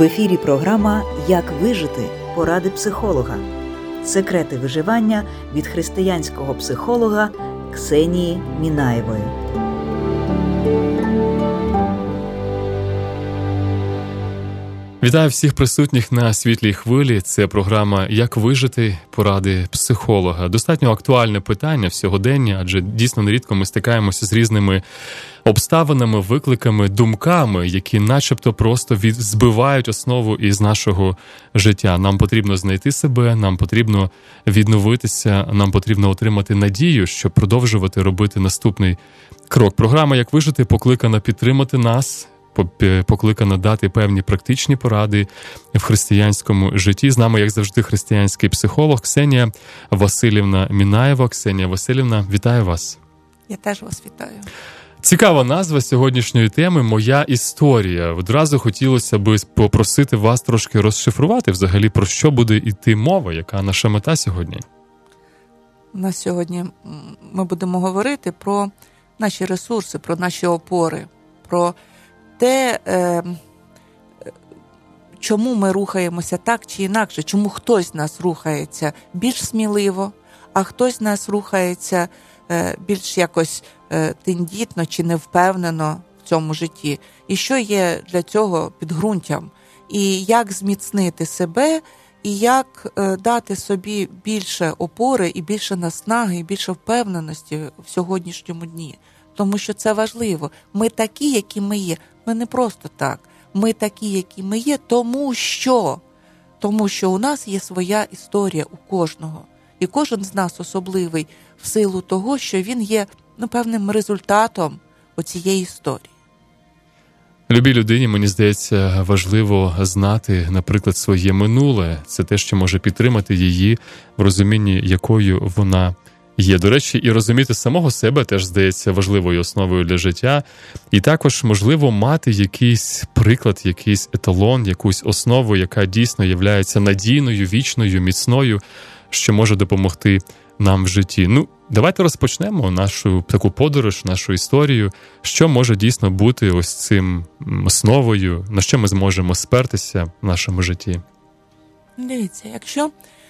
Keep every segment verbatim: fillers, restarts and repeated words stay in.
ефірі програма «Як вижити? Поради психолога». Секрети виживання від християнського психолога Ксенії Мінаєвої. Вітаю всіх присутніх на світлій хвилі. Це програма «Як вижити? Поради психолога». Достатньо актуальне питання в сьогоденні, адже дійсно нерідко ми стикаємося з різними обставинами, викликами, думками, які начебто просто від... збивають основу із нашого життя. Нам потрібно знайти себе, нам потрібно відновитися, нам потрібно отримати надію, щоб продовжувати робити наступний крок. Програма «Як вижити» покликана підтримати нас, покликана дати певні практичні поради в християнському житті. З нами, як завжди, християнський психолог Ксенія Василівна Мінаєва. Ксенія Василівна, вітаю вас. Я теж вас вітаю. Цікава назва сьогоднішньої теми «Моя історія». Одразу хотілося б попросити вас трошки розшифрувати взагалі, про що буде йти мова, яка наша мета сьогодні. На сьогодні ми будемо говорити про наші ресурси, про наші опори, про те, е, чому ми рухаємося так чи інакше, чому хтось з нас рухається більш сміливо, а хтось з нас рухається е, більш якось е, тендітно чи невпевнено в цьому житті. І що є для цього підґрунтям? І як зміцнити себе, і як е, дати собі більше опори, і більше наснаги, і більше впевненості в сьогоднішньому дні. Тому що це важливо. Ми такі, які ми є. Ми не просто так. Ми такі, які ми є, тому що, тому що у нас є своя історія у кожного. І кожен з нас особливий в силу того, що він є, ну, певним результатом оцієї історії. Любій людині, мені здається, важливо знати, наприклад, своє минуле. Це те, що може підтримати її в розумінні, якою вона є. До речі, і розуміти самого себе теж, здається, важливою основою для життя. І також, можливо, мати якийсь приклад, якийсь еталон, якусь основу, яка дійсно являється надійною, вічною, міцною, що може допомогти нам в житті. Ну, давайте розпочнемо нашу таку подорож, нашу історію. Що може дійсно бути ось цим основою, на що ми зможемо спертися в нашому житті? Дивіться, якщо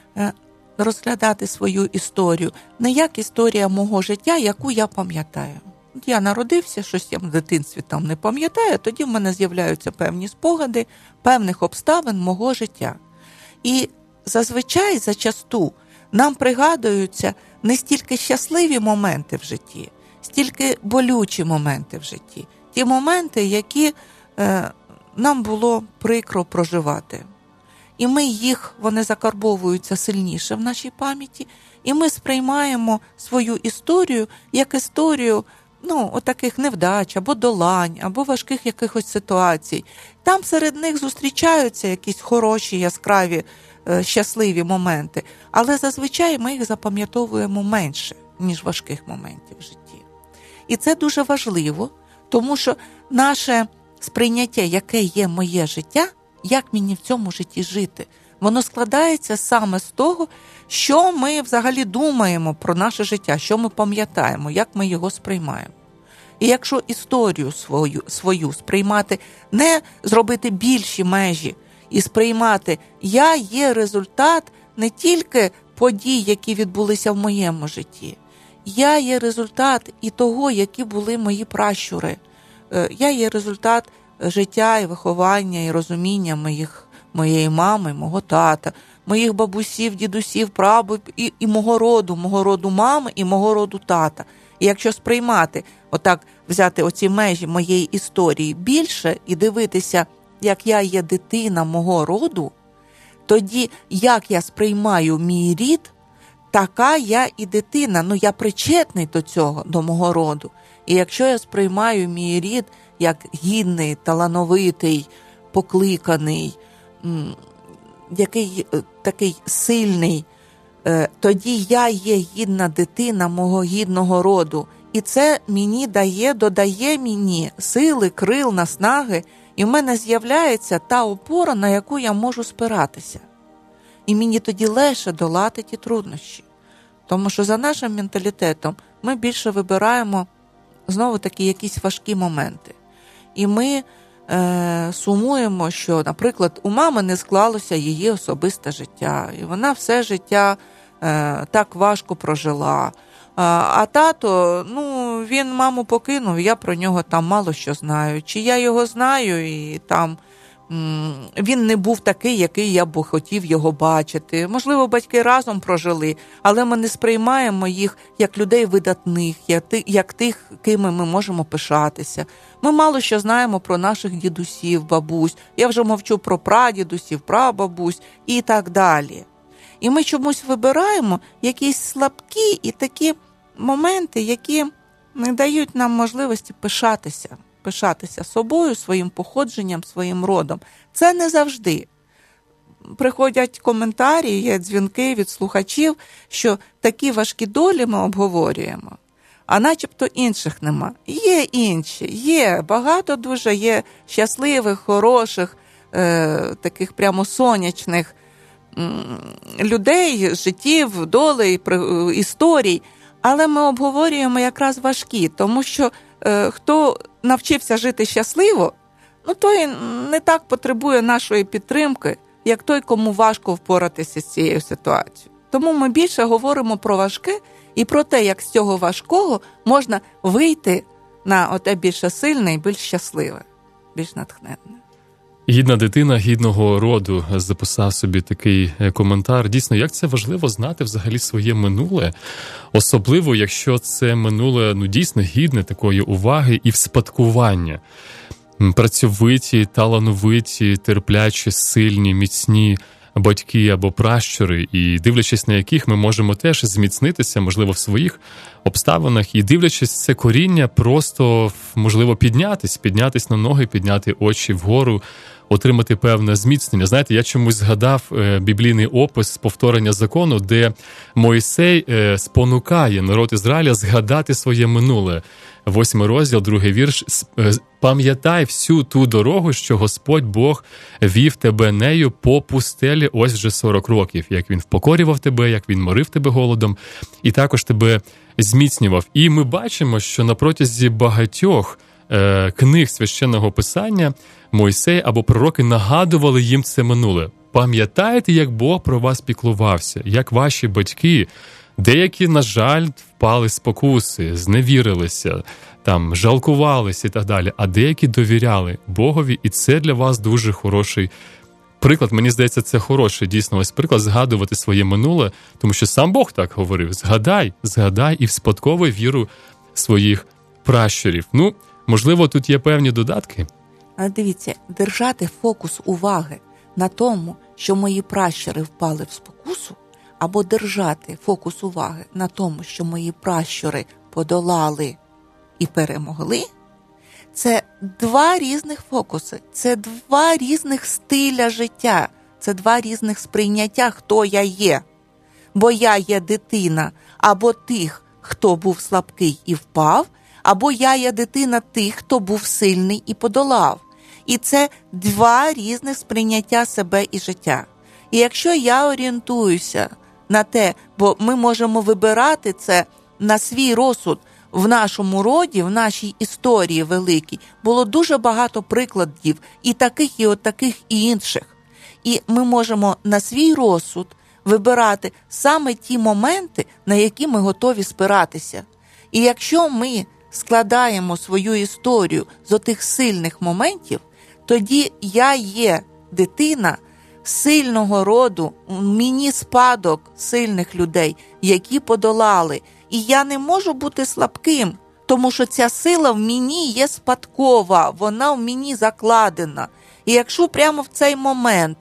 розглядати свою історію не як історія мого життя, яку я пам'ятаю. От я народився, щось я в дитинстві там не пам'ятаю, тоді в мене з'являються певні спогади, певних обставин мого життя. І зазвичай, зачасту, нам пригадуються не стільки щасливі моменти в житті, стільки болючі моменти в житті. Ті моменти, які е, нам було прикро проживати. І ми їх, вони закарбовуються сильніше в нашій пам'яті, і ми сприймаємо свою історію як історію, ну, отаких невдач, або долань, або важких якихось ситуацій. Там серед них зустрічаються якісь хороші, яскраві, е, щасливі моменти, але зазвичай ми їх запам'ятовуємо менше, ніж важких моментів в житті. І це дуже важливо, тому що наше сприйняття, яке є моє життя, як мені в цьому житті жити, воно складається саме з того, що ми взагалі думаємо про наше життя, що ми пам'ятаємо, як ми його сприймаємо. І якщо історію свою, свою сприймати, не зробити більші межі і сприймати, я є результат не тільки подій, які відбулися в моєму житті, я є результат і того, які були мої пращури, я є результат життя і виховання, і розуміння моїх, моєї мами, мого тата, моїх бабусів, дідусів, прабабів і, і мого роду, мого роду мами і мого роду тата. І якщо сприймати, отак взяти оці межі моєї історії більше і дивитися, як я є дитина мого роду, тоді як я сприймаю мій рід, така я і дитина, ну я причетний до цього, до мого роду. І якщо я сприймаю мій рід як гідний, талановитий, покликаний, який такий сильний, тоді я є гідна дитина мого гідного роду. І це мені дає, додає мені сили, крил, наснаги, і в мене з'являється та опора, на яку я можу спиратися. І мені тоді легше долати ті труднощі. Тому що за нашим менталітетом ми більше вибираємо знову таки якісь важкі моменти. І ми е, сумуємо, що, наприклад, у мами не склалося її особисте життя, і вона все життя е, так важко прожила. А, а тато, ну, він маму покинув, я про нього там мало що знаю. Чи я його знаю, і там м- він не був такий, який я б хотів його бачити. Можливо, батьки разом прожили, але ми не сприймаємо їх як людей видатних, як, ти, як тих, ким ми можемо пишатися. Ми мало що знаємо про наших дідусів, бабусь. Я вже мовчу про прадідусів, прабабусь і так далі. І ми чомусь вибираємо якісь слабкі і такі моменти, які не дають нам можливості пишатися, пишатися собою, своїм походженням, своїм родом. Це не завжди. Приходять коментарі, є дзвінки від слухачів, що такі важкі долі ми обговорюємо, а начебто інших нема. Є інші, є багато дуже, є щасливих, хороших, е, таких прямо сонячних людей, життів, долей, історій, але ми обговорюємо якраз важкі, тому що е, хто навчився жити щасливо, ну той не так потребує нашої підтримки, як той, кому важко впоратися з цією ситуацією. Тому ми більше говоримо про важке і про те, як з цього важкого можна вийти на оте більше сильне і більш щасливе, більш натхненне. Гідна дитина гідного роду, записав собі такий коментар. Дійсно, як це важливо знати взагалі своє минуле, особливо, якщо це минуле, ну, дійсно гідне такої уваги і вспадкування. Працьовиті, талановиті, терплячі, сильні, міцні батьки або пращури, і дивлячись на яких ми можемо теж зміцнитися, можливо, в своїх обставинах, і дивлячись це коріння, просто, можливо, піднятись, піднятись на ноги, підняти очі вгору, отримати певне зміцнення. Знаєте, я чомусь згадав е, біблійний опис повторення закону, де Мойсей е, спонукає народ Ізраїля згадати своє минуле. Восьмий розділ, другий вірш. «Пам'ятай всю ту дорогу, що Господь Бог вів тебе нею по пустелі ось вже сорок років, як Він впокорював тебе, як Він морив тебе голодом, і також тебе зміцнював». І ми бачимо, що на протязі багатьох е, книг Священного Писання Мойсей або пророки нагадували їм це минуле. Пам'ятаєте, як Бог про вас піклувався, як ваші батьки, деякі, на жаль, впали з спокуси, зневірилися, там, жалкувалися і так далі, а деякі довіряли Богові, і це для вас дуже хороший приклад. Мені здається, це хороший, дійсно, ось приклад згадувати своє минуле, тому що сам Бог так говорив: згадай, згадай і вспадковуй віру своїх пращурів. Ну, можливо, тут є певні додатки. А дивіться, держати фокус уваги на тому, що мої пращури впали в спокусу, або держати фокус уваги на тому, що мої пращури подолали і перемогли, це два різних фокуси, це два різних стиля життя, це два різних сприйняття, хто я є. Бо я є дитина або тих, хто був слабкий і впав, або я є дитина тих, хто був сильний і подолав. І це два різних сприйняття себе і життя. І якщо я орієнтуюся на те, бо ми можемо вибирати це на свій розсуд, в нашому роді, в нашій історії великій, було дуже багато прикладів і таких, і от таких, і інших. І ми можемо на свій розсуд вибирати саме ті моменти, на які ми готові спиратися. І якщо ми складаємо свою історію з отих сильних моментів, тоді я є дитина сильного роду, мені спадок сильних людей, які подолали. І я не можу бути слабким, тому що ця сила в мені є спадкова, вона в мені закладена. І якщо прямо в цей момент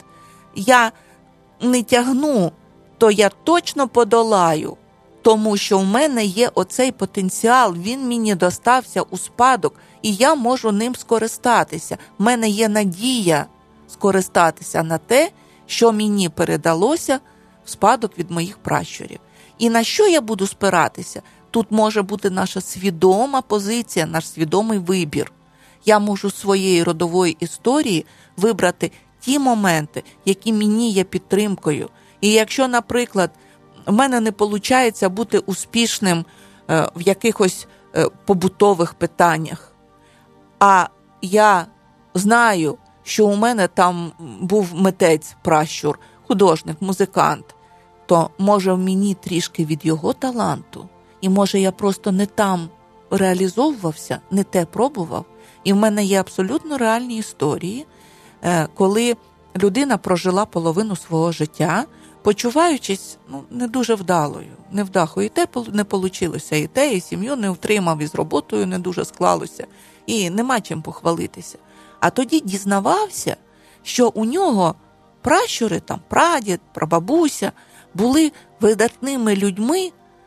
я не тягну, то я точно подолаю, тому що в мене є оцей потенціал, він мені достався у спадок, і я можу ним скористатися. В мене є надія скористатися на те, що мені передалося в спадок від моїх пращурів. І на що я буду спиратися? Тут може бути наша свідома позиція, наш свідомий вибір. Я можу з своєї родової історії вибрати ті моменти, які мені є підтримкою. І якщо, наприклад, в мене не виходить бути успішним е, в якихось е, побутових питаннях, а я знаю, що у мене там був митець, пращур, художник, музикант, то може в мені трішки від його таланту, і може я просто не там реалізовувався, не те пробував. І в мене є абсолютно реальні історії, коли людина прожила половину свого життя, почуваючись ну, не дуже вдалою, невдахою. І те не вийшло, і те, і сім'ю не втримав, і з роботою не дуже склалося, і нема чим похвалитися. А тоді дізнавався, що у нього пращури, там, прадід, прабабуся, були видатними людьми,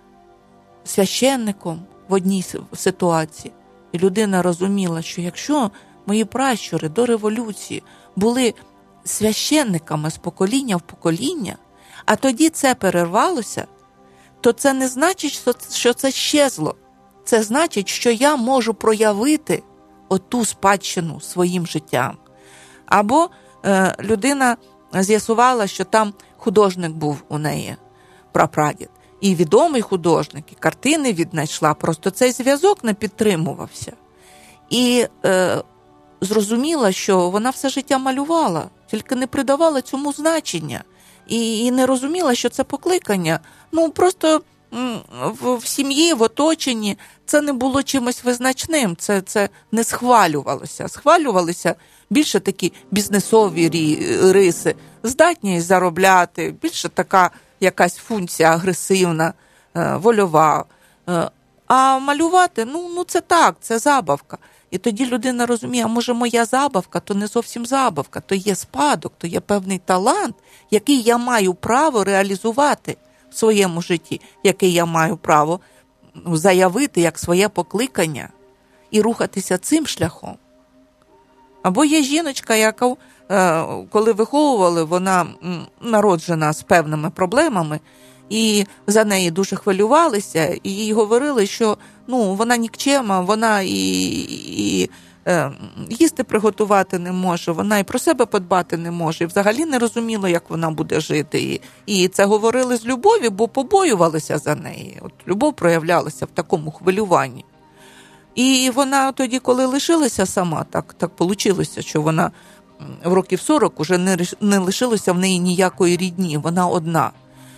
священником в одній ситуації. І людина розуміла, що якщо мої пращури до революції були священниками з покоління в покоління, а тоді це перервалося, то це не значить, що це щезло. Це значить, що я можу проявити оту спадщину своїм життям. Або е, людина з'ясувала, що там художник був у неї, прапрадід. І відомий художник, і картини віднайшла, просто цей зв'язок не підтримувався. І е, зрозуміла, що вона все життя малювала, тільки не придавала цьому значення. І, і не розуміла, що це покликання. Ну, просто м, в, в сім'ї, в оточенні це не було чимось визначним, це, це не схвалювалося. Схвалювалися більше такі бізнесові риси, здатність заробляти, більше така якась функція агресивна, вольова. А малювати, ну, ну це так, це забавка. І тоді людина розуміє, а може моя забавка, то не зовсім забавка, то є спадок, то є певний талант, який я маю право реалізувати в своєму житті, який я маю право заявити як своє покликання і рухатися цим шляхом. Або є жіночка, яка, коли виховували, вона народжена з певними проблемами, і за неї дуже хвилювалися, і їй говорили, що ну, вона нікчема, вона і, і е, їсти приготувати не може, вона і про себе подбати не може, і взагалі не розуміла, як вона буде жити. І, і це говорили з любові, бо побоювалися за неї. От любов проявлялася в такому хвилюванні. І вона тоді, коли лишилася сама, так, так вийшло, що вона в років сорок уже не, не лишилося в неї ніякої рідні, вона одна.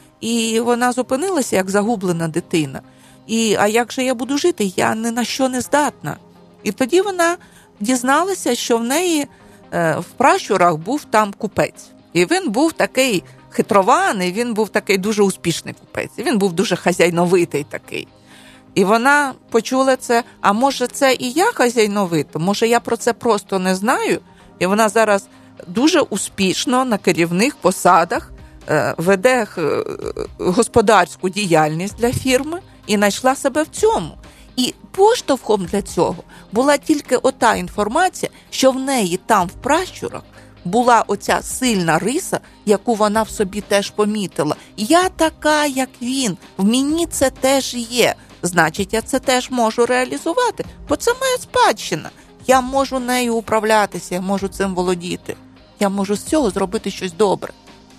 І вона зупинилася, як загублена дитина. І, а як же я буду жити? Я ні на що не здатна. І тоді вона дізналася, що в неї е, в пращурах був там купець. І він був такий хитрований, він був такий дуже успішний купець. І він був дуже хазяйновитий такий. І вона почула це, а може це і я хазяйновита? Може я про це просто не знаю? І вона зараз дуже успішно на керівних посадах веде господарську діяльність для фірми і знайшла себе в цьому. І поштовхом для цього була тільки ота інформація, що в неї там в пращурах була оця сильна риса, яку вона в собі теж помітила. Я така, як він, в мені це теж є. Значить, я це теж можу реалізувати, бо це моя спадщина. Я можу нею управлятися, я можу цим володіти. Я можу з цього зробити щось добре.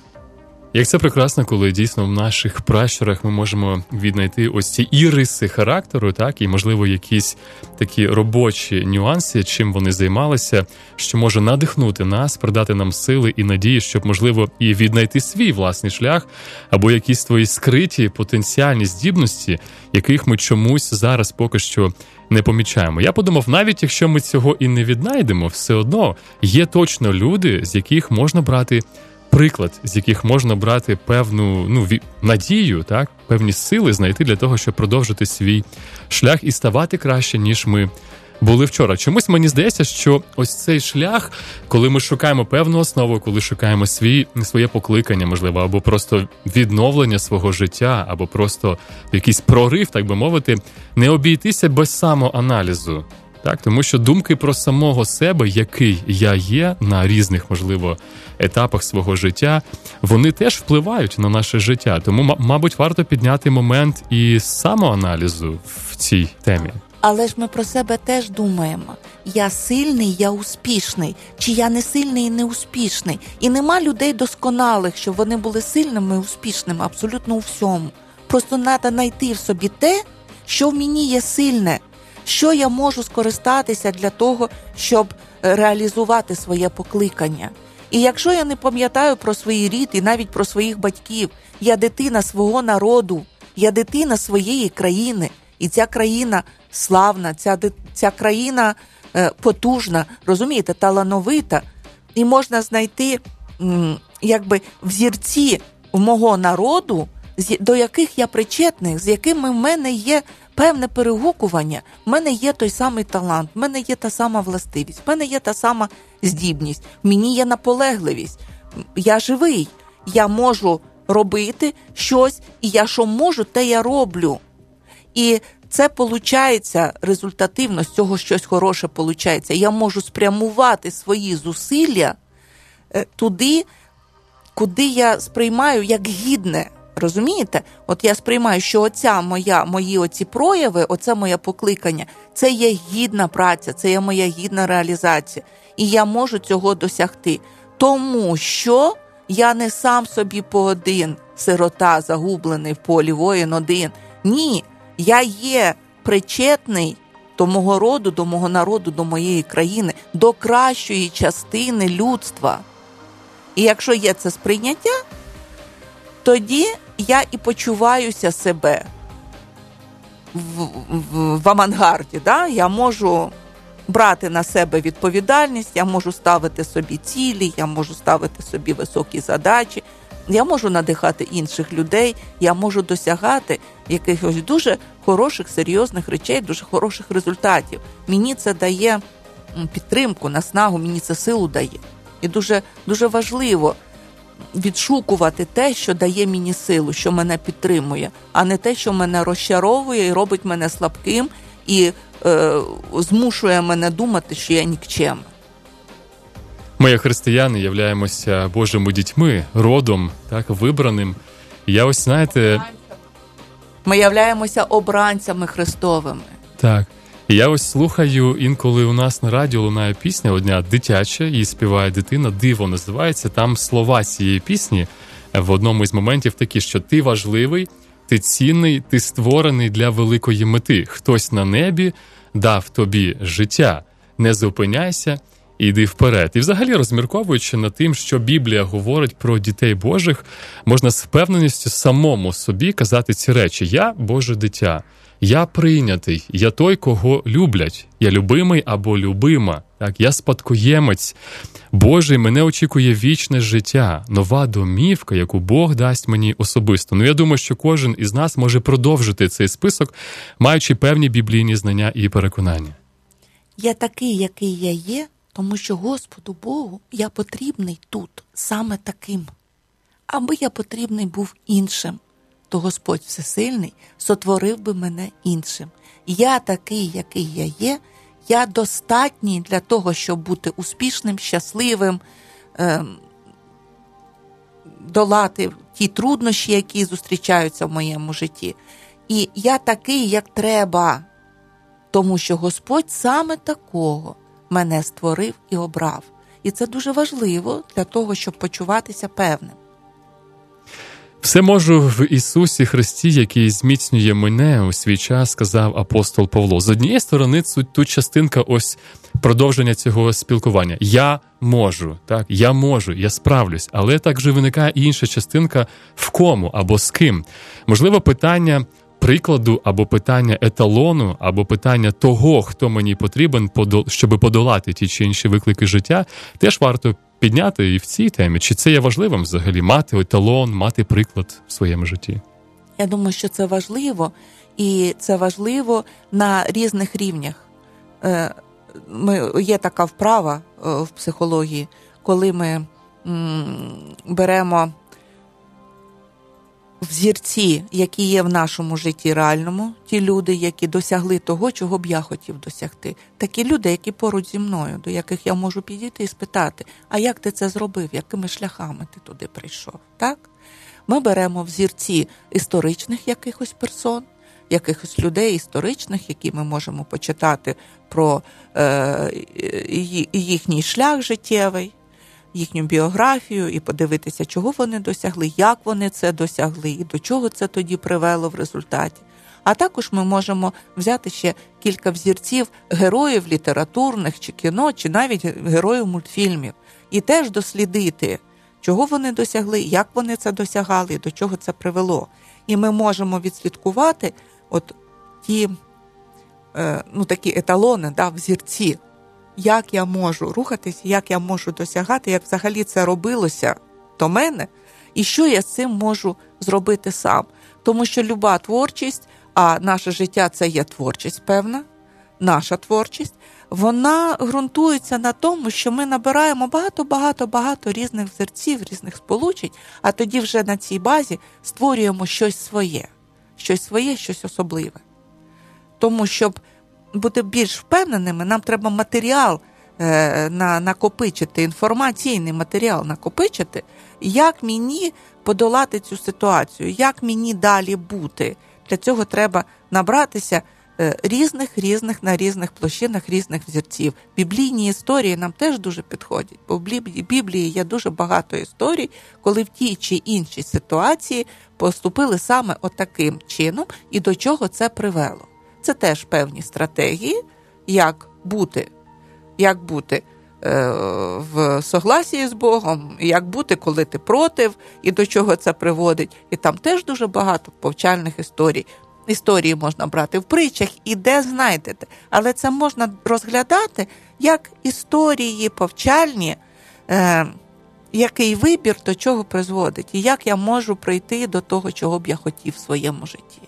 Як це прекрасно, коли дійсно в наших пращурах ми можемо віднайти ось ці і риси характеру, так, і, можливо, якісь такі робочі нюанси, чим вони займалися, що може надихнути нас, придати нам сили і надії, щоб, можливо, і віднайти свій власний шлях, або якісь твої скриті потенціальні здібності, яких ми чомусь зараз поки що не помічаємо. Я подумав, навіть якщо ми цього і не віднайдемо, все одно є точно люди, з яких можна брати приклад, з яких можна брати певну ну, надію, так, певні сили знайти для того, щоб продовжити свій шлях і ставати краще, ніж ми були вчора. Чомусь мені здається, що ось цей шлях, коли ми шукаємо певну основу, коли шукаємо свій, своє покликання, можливо, або просто відновлення свого життя, або просто якийсь прорив, так би мовити, не обійтися без самоаналізу. Так, тому що думки про самого себе, який я є на різних, можливо, етапах свого життя, вони теж впливають на наше життя. Тому, мабуть, варто підняти момент і самоаналізу в цій темі. Але ж ми про себе теж думаємо. Я сильний, я успішний. Чи я не сильний і не успішний. І нема людей досконалих, щоб вони були сильними і успішними абсолютно у всьому. Просто треба знайти в собі те, що в мені є сильне, що я можу скористатися для того, щоб реалізувати своє покликання. І якщо я не пам'ятаю про свій рід і навіть про своїх батьків, я дитина свого народу, я дитина своєї країни, і ця країна славна, ця, ця країна е, потужна, розумієте, талановита, і можна знайти м, якби взірці мого народу, до яких я причетний, з якими в мене є певне перегукування, в мене є той самий талант, в мене є та сама властивість, в мене є та сама здібність, в мені є наполегливість, я живий, я можу робити щось, і я що можу, те я роблю. І це виходить результативно, з цього щось хороше виходить. Я можу спрямувати свої зусилля туди, куди я сприймаю як гідне. Розумієте? От я сприймаю, що оця моя, мої оці прояви, оце моє покликання, це є гідна праця, це є моя гідна реалізація. І я можу цього досягти. Тому що я не сам собі поодин, сирота, загублений в полі, воїн один. Ні, я є причетний до мого роду, до мого народу, до моєї країни, до кращої частини людства. І якщо є це сприйняття, тоді я і почуваюся себе в, в, в авангарді. Да? Я можу брати на себе відповідальність, я можу ставити собі цілі, я можу ставити собі високі задачі, я можу надихати інших людей, я можу досягати якихось дуже хороших, серйозних речей, дуже хороших результатів. Мені це дає підтримку, наснагу, мені це силу дає. І дуже, дуже важливо відшукувати те, що дає мені силу, що мене підтримує, а не те, що мене розчаровує і робить мене слабким і е, змушує мене думати, що я нікчемна. Ми, як християни, являємося Божими дітьми, родом, так, вибраним. Я ось, знаєте... Ми являємося обранцями Христовими. Так. Я ось слухаю, інколи у нас на радіо лунає пісня одна дитяча, її співає дитина, «Диво» називається. Там слова цієї пісні в одному із моментів такі, що ти важливий, ти цінний, ти створений для великої мети. Хтось на небі дав тобі життя. Не зупиняйся, іди вперед. І взагалі, розмірковуючи над тим, що Біблія говорить про дітей Божих, можна з впевненістю самому собі казати ці речі. Я Боже дитя. Я прийнятий, я той, кого люблять. Я любимий або любима. Так, я спадкоємець Божий, мене очікує вічне життя, нова домівка, яку Бог дасть мені особисто. Ну, я думаю, що кожен із нас може продовжити цей список, маючи певні біблійні знання і переконання. Я такий, який я є, тому що Господу Богу я потрібний тут, саме таким. Аби я потрібний був іншим, то Господь Всесильний сотворив би мене іншим. Я такий, який я є, я достатній для того, щоб бути успішним, щасливим, ем, долати ті труднощі, які зустрічаються в моєму житті. І я такий, як треба, тому що Господь саме такого мене створив і обрав. І це дуже важливо для того, щоб почуватися певним. «Все можу в Ісусі Христі, який зміцнює мене у свій час», сказав апостол Павло. З однієї сторони, тут частинка ось продовження цього спілкування. Я можу, так, я можу, я справлюсь. Але також виникає і інша частинка в кому або з ким. Можливо, питання прикладу або питання еталону, або питання того, хто мені потрібен, щоб подолати ті чи інші виклики життя, теж варто підняти і в цій темі. Чи це є важливим взагалі, мати еталон, мати приклад в своєму житті? Я думаю, що це важливо, і це важливо на різних рівнях. Ми, є така вправа в психології, коли ми м, беремо взірці, які є в нашому житті реальному, ті люди, які досягли того, чого б я хотів досягти. Такі люди, які поруч зі мною, до яких я можу підійти і спитати, а як ти це зробив, якими шляхами ти туди прийшов, так? Ми беремо взірці історичних якихось персон, якихось людей історичних, які ми можемо почитати про е, їхній шлях життєвий, їхню біографію і подивитися, чого вони досягли, як вони це досягли і до чого це тоді привело в результаті. А також ми можемо взяти ще кілька взірців героїв літературних чи кіно, чи навіть героїв мультфільмів. І теж дослідити, чого вони досягли, як вони це досягали, і до чого це привело. І ми можемо відслідкувати от ті, е, ну, такі еталони, да, взірці, як я можу рухатись, як я можу досягати, як взагалі це робилося до мене, і що я з цим можу зробити сам. Тому що люба творчість, а наше життя – це є творчість певна, наша творчість, вона ґрунтується на тому, що ми набираємо багато-багато-багато різних взірців, різних сполучень, а тоді вже на цій базі створюємо щось своє, щось своє, щось особливе. Тому, щоб бути більш впевненими, нам треба матеріал е, на, накопичити, інформаційний матеріал накопичити, як мені подолати цю ситуацію, як мені далі бути. Для цього треба набратися різних-різних на різних площинах різних взірців. Біблійні історії нам теж дуже підходять, бо в Біблії є дуже багато історій, коли в тій чи іншій ситуації поступили саме отаким чином і до чого це привело. Це теж певні стратегії, як бути, як бути е, в согласії з Богом, як бути, коли ти проти, і до чого це приводить. І там теж дуже багато повчальних історій. Історії можна брати в притчах і де знайдете. Але це можна розглядати як історії повчальні, е, який вибір до чого призводить, і як я можу прийти до того, чого б я хотів в своєму житті.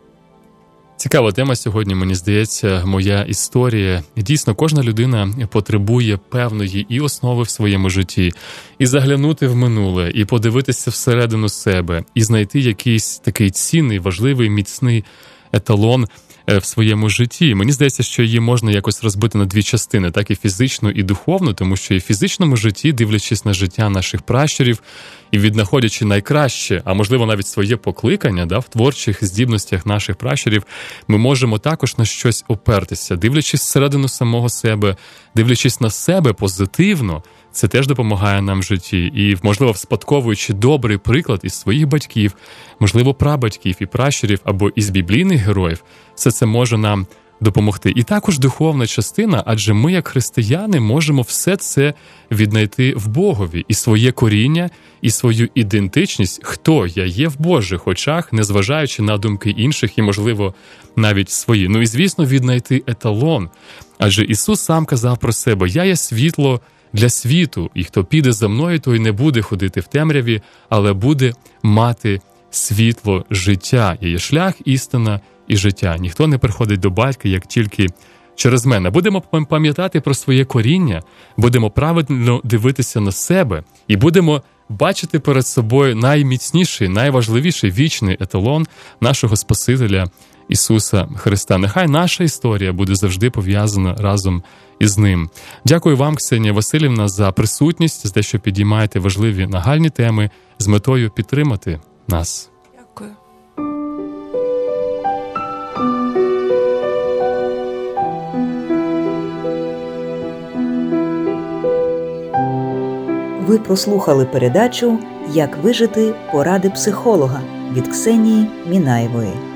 Цікава тема сьогодні, мені здається, моя історія. І дійсно, кожна людина потребує певної і основи в своєму житті, і заглянути в минуле, і подивитися всередину себе, і знайти якийсь такий цінний, важливий, міцний еталон в своєму житті. Мені здається, що її можна якось розбити на дві частини, так і фізичну, і духовну, тому що і в фізичному житті, дивлячись на життя наших пращурів, і віднаходячи найкраще, а можливо навіть своє покликання, да, в творчих здібностях наших пращурів, ми можемо також на щось опертися, дивлячись всередину самого себе, дивлячись на себе позитивно, це теж допомагає нам в житті. І, можливо, вспадковуючи добрий приклад із своїх батьків, можливо, прабатьків і пращурів, або із біблійних героїв, все це може нам допомогти. І також духовна частина, адже ми, як християни, можемо все це віднайти в Богові. І своє коріння, і свою ідентичність, хто я є в Божих очах, незважаючи на думки інших і, можливо, навіть свої. Ну і, звісно, віднайти еталон. Адже Ісус сам казав про себе: «Я є світло для світу, і хто піде за мною, той не буде ходити в темряві, але буде мати світло життя. Я є шлях, істина і життя. Ніхто не приходить до батька, як тільки через мене». Будемо пам'ятати про своє коріння, будемо правильно дивитися на себе і будемо бачити перед собою найміцніший, найважливіший вічний еталон нашого Спасителя Ісуса Христа. Нехай наша історія буде завжди пов'язана разом із Ним. Дякую вам, Ксенія Василівна, за присутність, за те, що підіймаєте важливі нагальні теми з метою підтримати нас. Дякую. Ви прослухали передачу «Як вижити. Поради психолога» від Ксенії Мінаєвої.